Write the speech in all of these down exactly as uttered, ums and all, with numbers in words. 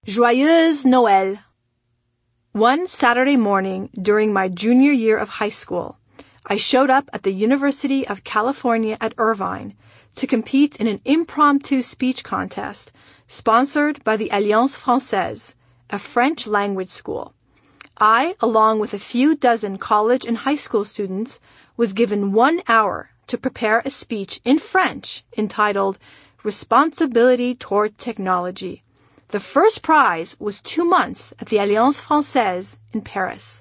Joyeuse Noël. One Saturday morning during my junior year of high school, I showed up at the University of California at Irvine to compete in an impromptu speech contest sponsored by the Alliance Française, a French language school. I, along with a few dozen college and high school students, was given one hour to prepare a speech in French entitled Responsibility Toward Technology. The first prize was two months at the Alliance Française in Paris.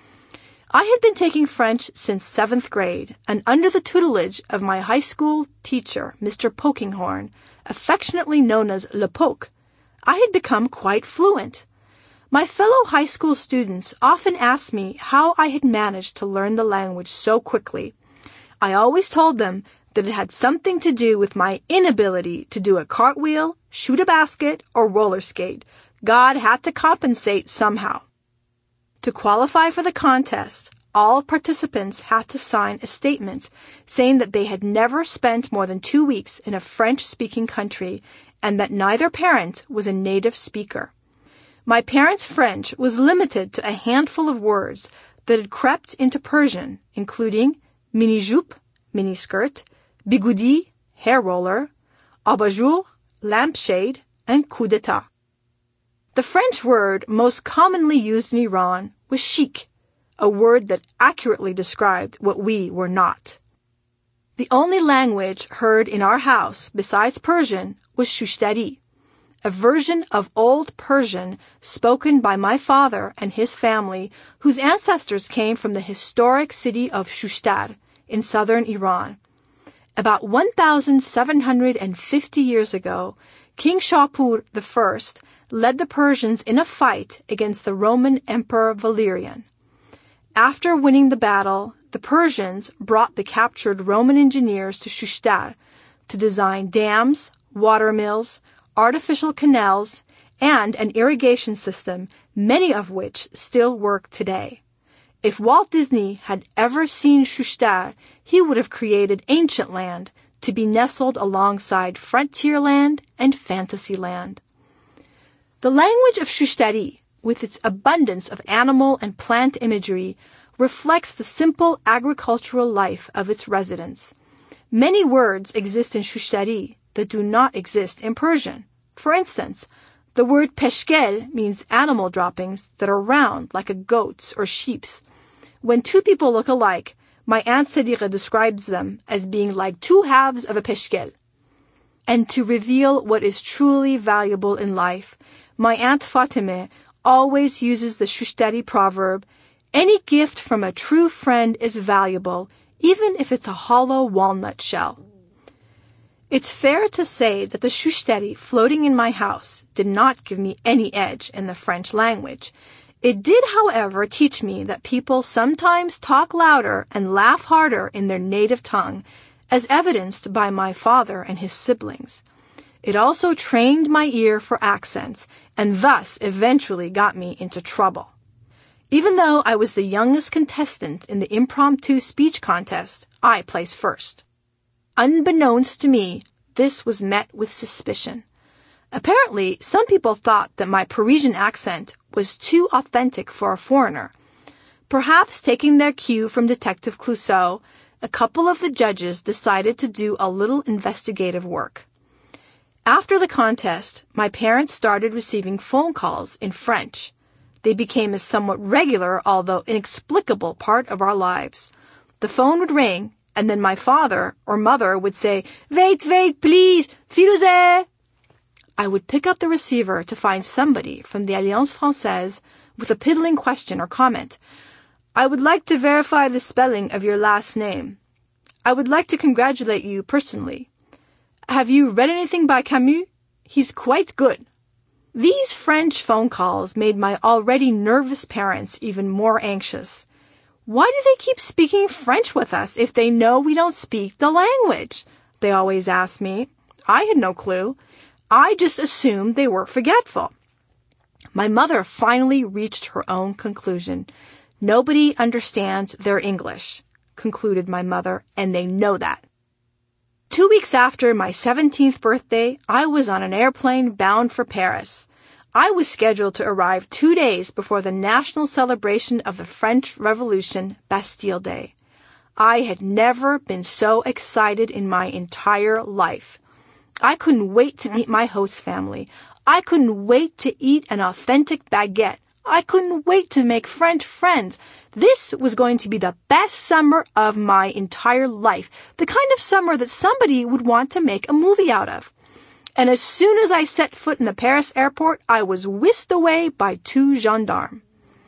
I had been taking French since seventh grade, and under the tutelage of my high school teacher, Mister Pokinghorn, affectionately known as Le Poke, I had become quite fluent. My fellow high school students often asked me how I had managed to learn the language so quickly. I always told them that it had something to do with my inability to do a cartwheel, shoot a basket, or roller skate. God had to compensate somehow. To qualify for the contest, all participants had to sign a statement saying that they had never spent more than two weeks in a French-speaking country and that neither parent was a native speaker. My parents' French was limited to a handful of words that had crept into Persian, including mini-jupe, mini-skirt, bigoudi, hair roller, abat-jour, lampshade, and coup d'etat. The French word most commonly used in Iran was chic, a word that accurately described what we were not. The only language heard in our house besides Persian was Shushtari, a version of Old Persian spoken by my father and his family, whose ancestors came from the historic city of Shushtar in southern Iran. About one thousand seven hundred fifty years ago, King Shapur the First led the Persians in a fight against the Roman Emperor Valerian. After winning the battle, the Persians brought the captured Roman engineers to Shushtar to design dams, water mills, artificial canals, and an irrigation system, many of which still work today. If Walt Disney had ever seen Shushtar, he would have created Ancient Land to be nestled alongside Frontierland and Fantasyland. The language of Shushtari, with its abundance of animal and plant imagery, reflects the simple agricultural life of its residents. Many words exist in Shushtari that do not exist in Persian. For instance, the word peshkel means animal droppings that are round like a goat's or sheep's. When two people look alike, my Aunt Sadiqa describes them as being like two halves of a peshkel. And to reveal what is truly valuable in life, my Aunt Fatimeh always uses the Shushtari proverb, any gift from a true friend is valuable, even if it's a hollow walnut shell. It's fair to say that the Shushtari floating in my house did not give me any edge in the French language. It did, however, teach me that people sometimes talk louder and laugh harder in their native tongue, as evidenced by my father and his siblings. It also trained my ear for accents, and thus eventually got me into trouble. Even though I was the youngest contestant in the impromptu speech contest, I placed first. Unbeknownst to me, this was met with suspicion. Apparently, some people thought that my Parisian accent was too authentic for a foreigner. Perhaps taking their cue from Detective Clouseau, a couple of the judges decided to do a little investigative work. After the contest, my parents started receiving phone calls in French. They became a somewhat regular, although inexplicable, part of our lives. The phone would ring, and then my father or mother would say, "Wait, wait, please, Firouzeh." I would pick up the receiver to find somebody from the Alliance Française with a piddling question or comment. "I would like to verify the spelling of your last name. I would like to congratulate you personally. Have you read anything by Camus? He's quite good." These French phone calls made my already nervous parents even more anxious. "Why do they keep speaking French with us if they know we don't speak the language?" they always asked me. I had no clue. I just assumed they were forgetful. My mother finally reached her own conclusion. "Nobody understands their English," concluded my mother, "and they know that." Two weeks after my seventeenth birthday, I was on an airplane bound for Paris. I was scheduled to arrive two days before the national celebration of the French Revolution, Bastille Day. I had never been so excited in my entire life. I couldn't wait to meet my host family. I couldn't wait to eat an authentic baguette. I couldn't wait to make French friends. This was going to be the best summer of my entire life, the kind of summer that somebody would want to make a movie out of. And as soon as I set foot in the Paris airport, I was whisked away by two gendarmes.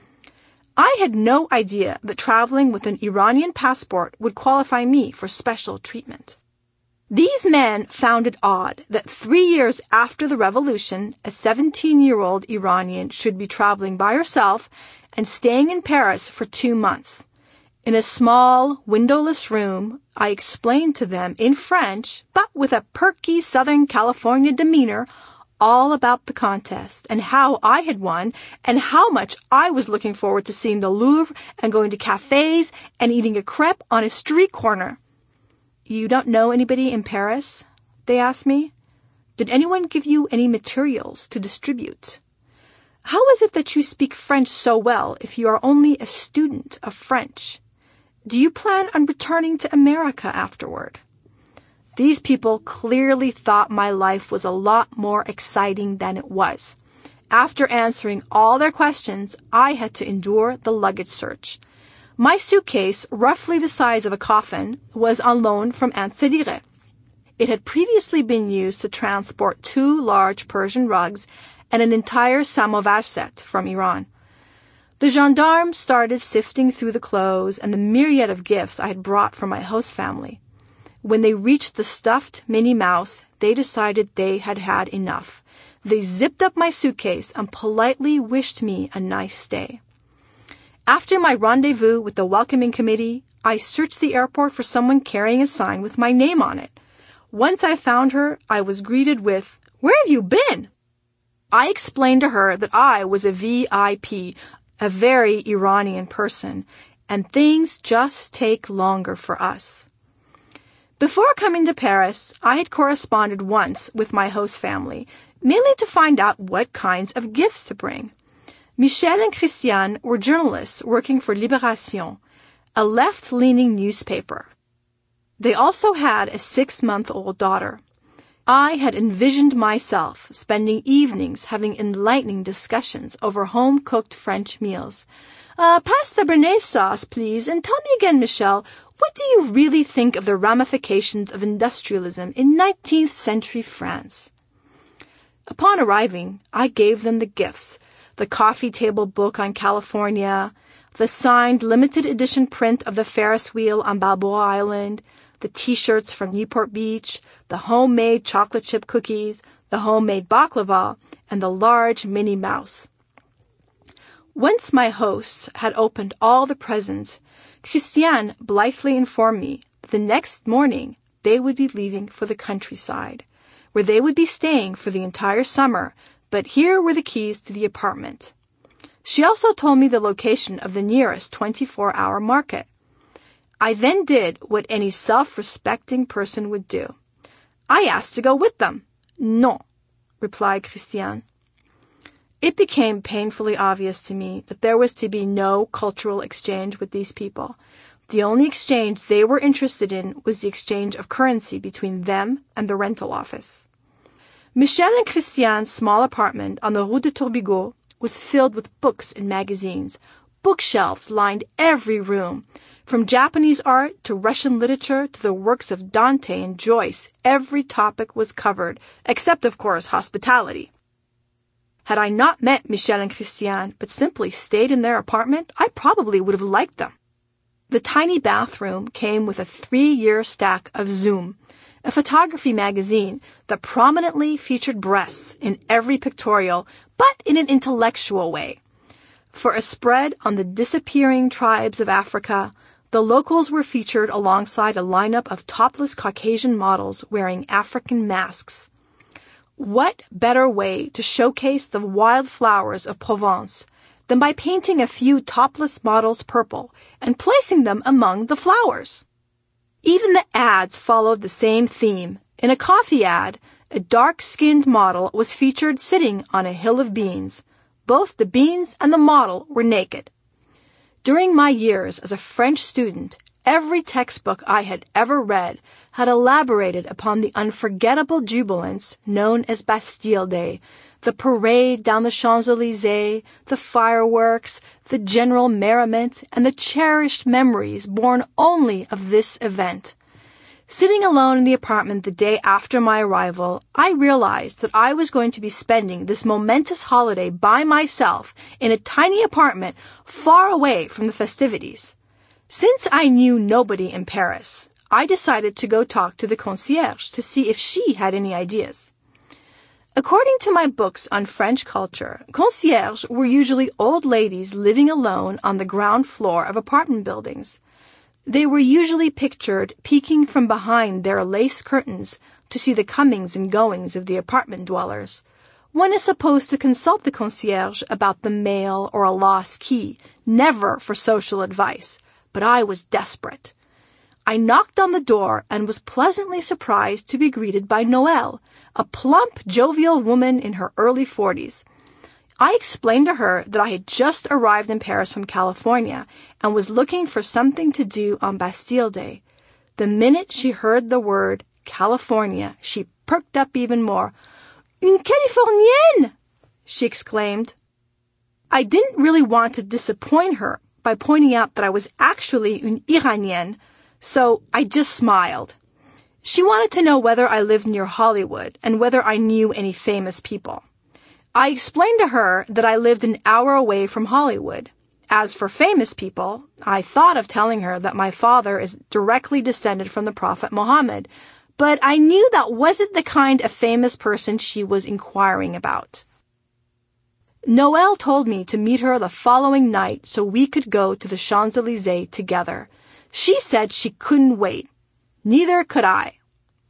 I had no idea that traveling with an Iranian passport would qualify me for special treatment. These men found it odd that three years after the revolution, a seventeen-year-old Iranian should be traveling by herself and staying in Paris for two months. In a small, windowless room, I explained to them in French, but with a perky Southern California demeanor, all about the contest and how I had won and how much I was looking forward to seeing the Louvre and going to cafes and eating a crepe on a street corner. "You don't know anybody in Paris?" they asked me. "Did anyone give you any materials to distribute? How is it that you speak French so well if you are only a student of French? Do you plan on returning to America afterward?" These people clearly thought my life was a lot more exciting than it was. After answering all their questions, I had to endure the luggage search. My suitcase, roughly the size of a coffin, was on loan from Aunt Sedire. It had previously been used to transport two large Persian rugs and an entire samovar set from Iran. The gendarmes started sifting through the clothes and the myriad of gifts I had brought for my host family. When they reached the stuffed Minnie Mouse, they decided they had had enough. They zipped up my suitcase and politely wished me a nice stay. After my rendezvous with the welcoming committee, I searched the airport for someone carrying a sign with my name on it. Once I found her, I was greeted with, "Where have you been?" I explained to her that I was a V I P, a very Iranian person, and things just take longer for us. Before coming to Paris, I had corresponded once with my host family, mainly to find out what kinds of gifts to bring. Michel and Christiane were journalists working for Libération, a left-leaning newspaper. They also had a six-month-old daughter. I had envisioned myself spending evenings having enlightening discussions over home-cooked French meals. Uh, pass the béarnaise sauce, please, and tell me again, Michel, what do you really think of the ramifications of industrialism in nineteenth century France? Upon arriving, I gave them the gifts, the coffee table book on California, the signed limited edition print of the Ferris wheel on Balboa Island, the T-shirts from Newport Beach, the homemade chocolate chip cookies, the homemade baklava, and the large Minnie Mouse. Once my hosts had opened all the presents, Christiane blithely informed me that the next morning they would be leaving for the countryside, where they would be staying for the entire summer, but here were the keys to the apartment. She also told me the location of the nearest twenty-four hour market. I then did what any self-respecting person would do. I asked to go with them. "Non," replied Christiane. It became painfully obvious to me that there was to be no cultural exchange with these people. The only exchange they were interested in was the exchange of currency between them and the rental office. Michel and Christiane's small apartment on the Rue de Turbigo was filled with books and magazines. Bookshelves lined every room. From Japanese art to Russian literature to the works of Dante and Joyce, every topic was covered, except, of course, hospitality. Had I not met Michel and Christiane, but simply stayed in their apartment, I probably would have liked them. The tiny bathroom came with a three-year stack of Zoom, a photography magazine that prominently featured breasts in every pictorial, but in an intellectual way. For a spread on the disappearing tribes of Africa, the locals were featured alongside a lineup of topless Caucasian models wearing African masks. What better way to showcase the wild flowers of Provence than by painting a few topless models purple and placing them among the flowers? Even the ads followed the same theme. In a coffee ad, A dark-skinned model was featured sitting on a hill of beans. Both the beans and the model were naked. During my years as a French student, every textbook I had ever read had elaborated upon the unforgettable jubilance known as Bastille Day, the parade down the Champs-Élysées, the fireworks, the general merriment, and the cherished memories born only of this event. Sitting alone in the apartment the day after my arrival, I realized that I was going to be spending this momentous holiday by myself in a tiny apartment far away from the festivities. Since I knew nobody in Paris, I decided to go talk to the concierge to see if she had any ideas. According to my books on French culture, concierges were usually old ladies living alone on the ground floor of apartment buildings. They were usually pictured peeking from behind their lace curtains to see the comings and goings of the apartment dwellers. One is supposed to consult the concierge about the mail or a lost key, never for social advice, but I was desperate. I knocked on the door and was pleasantly surprised to be greeted by Noelle, a plump, jovial woman in her early forties. I explained to her that I had just arrived in Paris from California and was looking for something to do on Bastille Day. The minute she heard the word California, she perked up even more. "Une Californienne!" she exclaimed. I didn't really want to disappoint her by pointing out that I was actually une Iranienne, so I just smiled. She wanted to know whether I lived near Hollywood and whether I knew any famous people. I explained to her that I lived an hour away from Hollywood. As for famous people, I thought of telling her that my father is directly descended from the Prophet Muhammad, but I knew that wasn't the kind of famous person she was inquiring about. Noelle told me to meet her the following night so we could go to the Champs-Élysées together. She said she couldn't wait. Neither could I.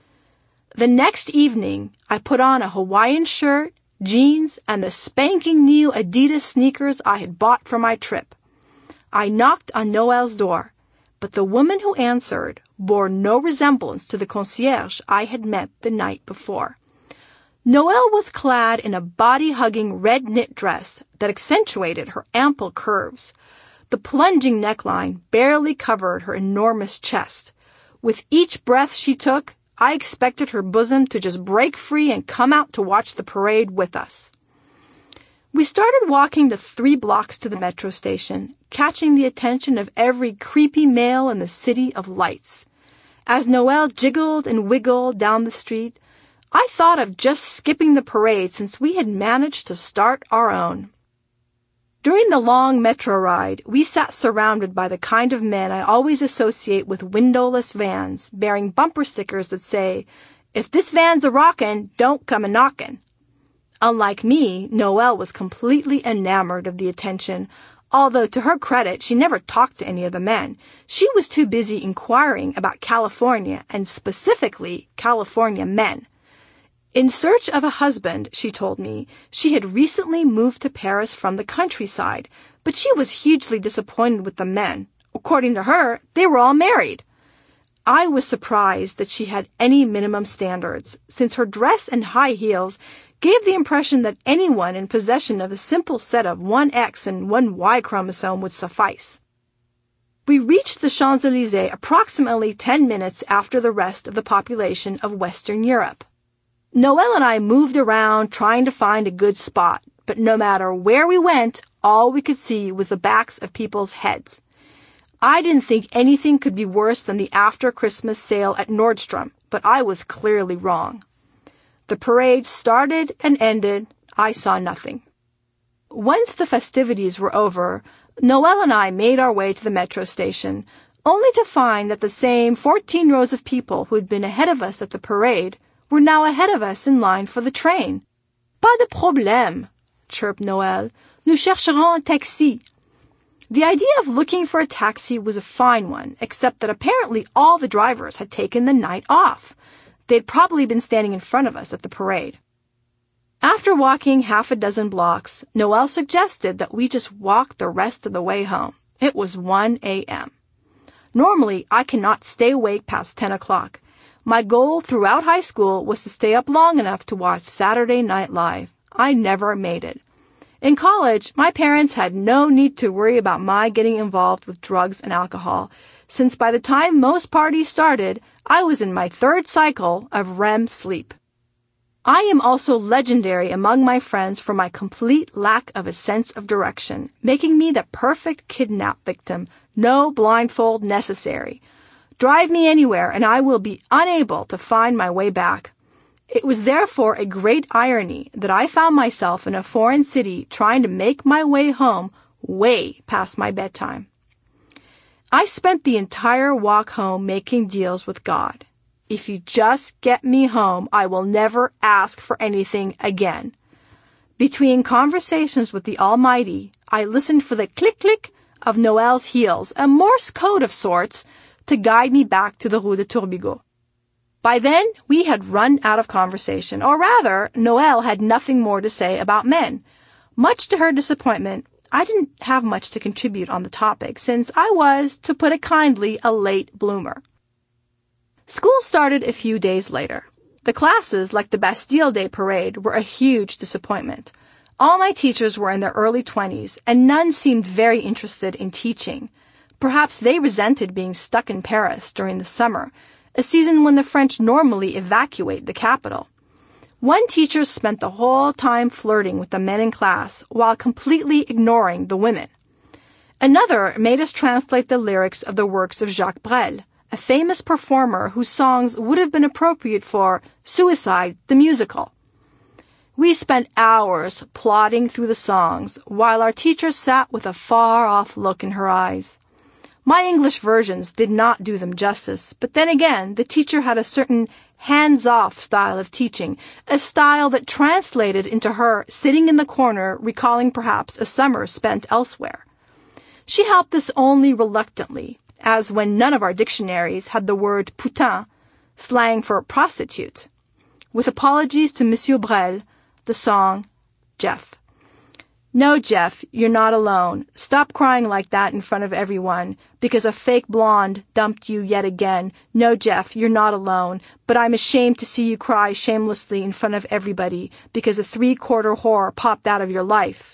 The next evening, I put on a Hawaiian shirt, jeans, and the spanking new Adidas sneakers I had bought for my trip. I knocked on Noelle's door, but the woman who answered bore no resemblance to the concierge I had met the night before. Noelle was clad in a body-hugging red knit dress that accentuated her ample curves. The plunging neckline barely covered her enormous chest. With each breath she took, I expected her bosom to just break free and come out to watch the parade with us. We started walking the three blocks to the metro station, catching the attention of every creepy male in the city of lights. As Noelle jiggled and wiggled down the street, I thought of just skipping the parade since we had managed to start our own. During the long metro ride, we sat surrounded by the kind of men I always associate with windowless vans, bearing bumper stickers that say, "If this van's a rockin', don't come a knockin'." Unlike me, Noelle was completely enamored of the attention, although to her credit, she never talked to any of the men. She was too busy inquiring about California, and specifically California men. In search of a husband, she told me, she had recently moved to Paris from the countryside, but she was hugely disappointed with the men. According to her, they were all married. I was surprised that she had any minimum standards, since her dress and high heels gave the impression that anyone in possession of a simple set of one X and one Y chromosome would suffice. We reached the Champs-Élysées approximately ten minutes after the rest of the population of Western Europe. Noelle and I moved around trying to find a good spot, but no matter where we went, all we could see was the backs of people's heads. I didn't think anything could be worse than the after-Christmas sale at Nordstrom, but I was clearly wrong. The parade started and ended. I saw nothing. Once the festivities were over, Noelle and I made our way to the metro station, only to find that the same fourteen rows of people who had been ahead of us at the parade were now ahead of us in line for the train. "Pas de problème," chirped Noelle. "Nous chercherons un taxi." The idea of looking for a taxi was a fine one, except that apparently all the drivers had taken the night off. They'd probably been standing in front of us at the parade. After walking half a dozen blocks, Noelle suggested that we just walk the rest of the way home. It was one a.m. Normally, I cannot stay awake past ten o'clock, My goal throughout high school was to stay up long enough to watch Saturday Night Live. I never made it. In college, my parents had no need to worry about my getting involved with drugs and alcohol, since by the time most parties started, I was in my third cycle of R E M sleep. I am also legendary among my friends for my complete lack of a sense of direction, making me the perfect kidnap victim, no blindfold necessary. Drive me anywhere and I will be unable to find my way back. It was therefore a great irony that I found myself in a foreign city trying to make my way home way past my bedtime. I spent the entire walk home making deals with God. If you just get me home, I will never ask for anything again. Between conversations with the Almighty, I listened for the click-click of Noel's heels, a Morse code of sorts, to guide me back to the Rue de Turbigo. By then, we had run out of conversation, or rather, Noelle had nothing more to say about men. Much to her disappointment, I didn't have much to contribute on the topic, since I was, to put it kindly, a late bloomer. School started a few days later. The classes, like the Bastille Day parade, were a huge disappointment. All my teachers were in their early twenties, and none seemed very interested in teaching. Perhaps they resented being stuck in Paris during the summer, a season when the French normally evacuate the capital. One teacher spent the whole time flirting with the men in class while completely ignoring the women. Another made us translate the lyrics of the works of Jacques Brel, a famous performer whose songs would have been appropriate for Suicide, the musical. We spent hours plodding through the songs while our teacher sat with a far-off look in her eyes. My English versions did not do them justice, but then again, the teacher had a certain hands-off style of teaching, a style that translated into her sitting in the corner, recalling perhaps a summer spent elsewhere. She helped us only reluctantly, as when none of our dictionaries had the word putain, slang for prostitute. With apologies to Monsieur Brel, the song, Jeff. No, Jeff, you're not alone. Stop crying like that in front of everyone, because a fake blonde dumped you yet again. No, Jeff, you're not alone, but I'm ashamed to see you cry shamelessly in front of everybody, because a three-quarter whore popped out of your life.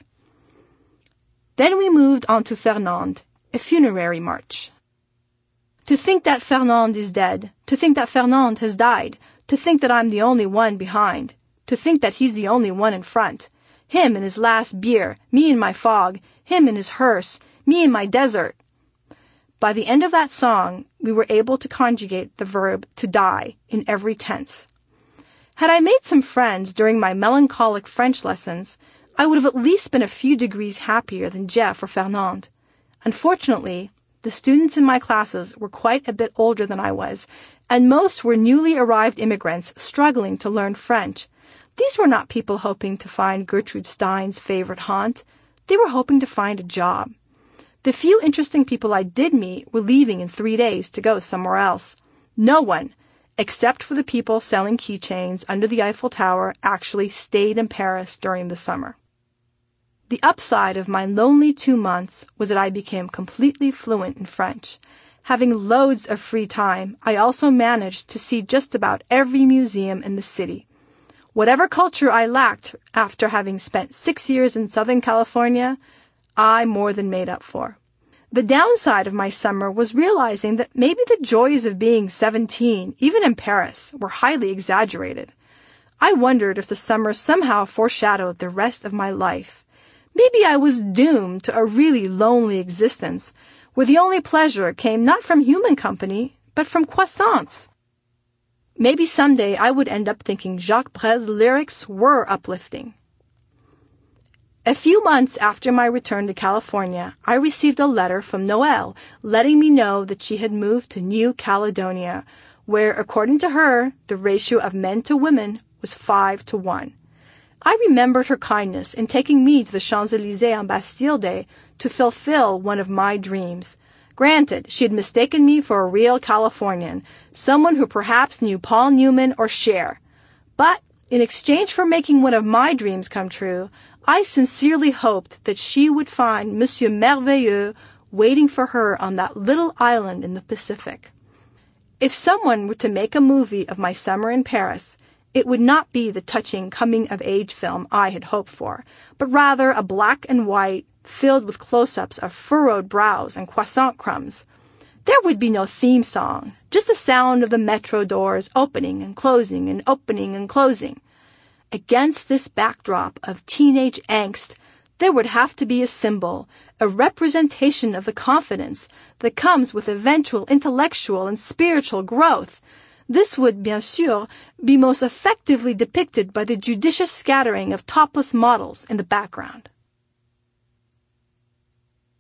Then we moved on to Fernande, a funerary march. To think that Fernande is dead, to think that Fernande has died, to think that I'm the only one behind, to think that he's the only one in front. Him in his last beer, me in my fog, him in his hearse, me in my desert. By the end of that song, we were able to conjugate the verb to die in every tense. Had I made some friends during my melancholic French lessons, I would have at least been a few degrees happier than Jeff or Fernande. Unfortunately, the students in my classes were quite a bit older than I was, and most were newly arrived immigrants struggling to learn French. These were not people hoping to find Gertrude Stein's favorite haunt. They were hoping to find a job. The few interesting people I did meet were leaving in three days to go somewhere else. No one, except for the people selling keychains under the Eiffel Tower, actually stayed in Paris during the summer. The upside of my lonely two months was that I became completely fluent in French. Having loads of free time, I also managed to see just about every museum in the city. Whatever culture I lacked after having spent six years in Southern California, I more than made up for. The downside of my summer was realizing that maybe the joys of being seventeen, even in Paris, were highly exaggerated. I wondered if the summer somehow foreshadowed the rest of my life. Maybe I was doomed to a really lonely existence, where the only pleasure came not from human company, but from croissants. Maybe someday I would end up thinking Jacques Brel's lyrics were uplifting. A few months after my return to California, I received a letter from Noelle letting me know that she had moved to New Caledonia, where, according to her, the ratio of men to women was five to one. I remembered her kindness in taking me to the Champs-Élysées on Bastille Day to fulfill one of my dreams. Granted, she had mistaken me for a real Californian, someone who perhaps knew Paul Newman or Cher. But in exchange for making one of my dreams come true, I sincerely hoped that she would find Monsieur Merveilleux waiting for her on that little island in the Pacific. If someone were to make a movie of my summer in Paris, it would not be the touching coming-of-age film I had hoped for, but rather a black and white filled with close-ups of furrowed brows and croissant crumbs. There would be no theme song, just the sound of the metro doors opening and closing and opening and closing. Against this backdrop of teenage angst, there would have to be a symbol, a representation of the confidence that comes with eventual intellectual and spiritual growth. This would, bien sûr, be most effectively depicted by the judicious scattering of topless models in the background.